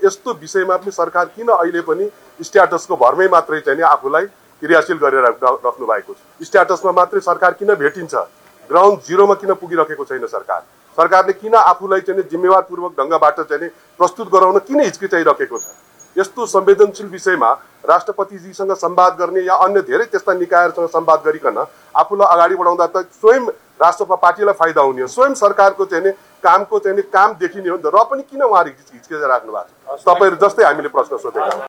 यस्तो विषयमा पनि सरकार किन अहिले पनि स्ट्याटसको भरमै मात्रै चाहिँ आफूलाई क्रियाशील गरेर राख्नु भएको छ? स्ट्याटसमा मात्रै सरकार किन भेटिन्छ? ग्राउन्ड जिरोमा किन पुगिरहेको छैन सरकार? सरकारले किन आफूलाई चाहिँ जिम्मेवारपूर्वक ढङ्गबाट चाहिँ प्रस्तुत गराउन किन हिचकिचाइरहेको छ? यस्तो संवेदनशील विषयमा राष्ट्रपतिजीसँग संवाद गर्ने या अन्य धेरै त्यस्ता निकायहरूसँग संवाद गरिकन आफूलाई अगाडि बढाउँदा त स्वयं राष्ट्रपा पार्टीलाई फाइदा हुने हो, स्वयं सरकारको चाहिँ कामको चाहिँ काम देखिने हो नि त। र पनि किन उहाँहरू हिचकिचाइ राख्नु भएको छ? तपाईहरु जस्तै हामीले प्रश्न सोधेका छौं।